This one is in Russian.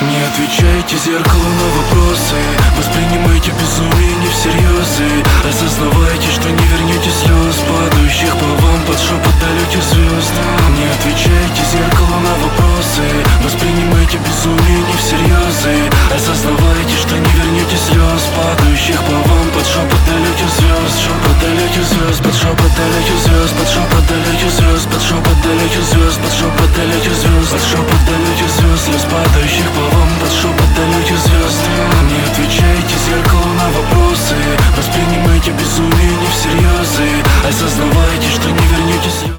Не отвечайте зеркалу на вопросы, воспринимайте безумие не всерьез и осознавайте, что не вернете слез, падающих по вам под шепот далеких звезд. Не отвечайте зеркалу на вопросы, воспринимайте безумие не всерьез и осознавайте, что не вернете слез, падающих по вам под шепот далеких звезд. Шепот далеких звезд, под шепот далеких звезд, под шепот далеких звезд, под шепот далеких звезд, под шепот далеких звезд, под шепот далеких звезд, слез падающих по вам под шепот далеких звезд. Не отвечайте зеркалу на вопросы, воспринимайте безумие не всерьез и осознавайте, что не вернете слез.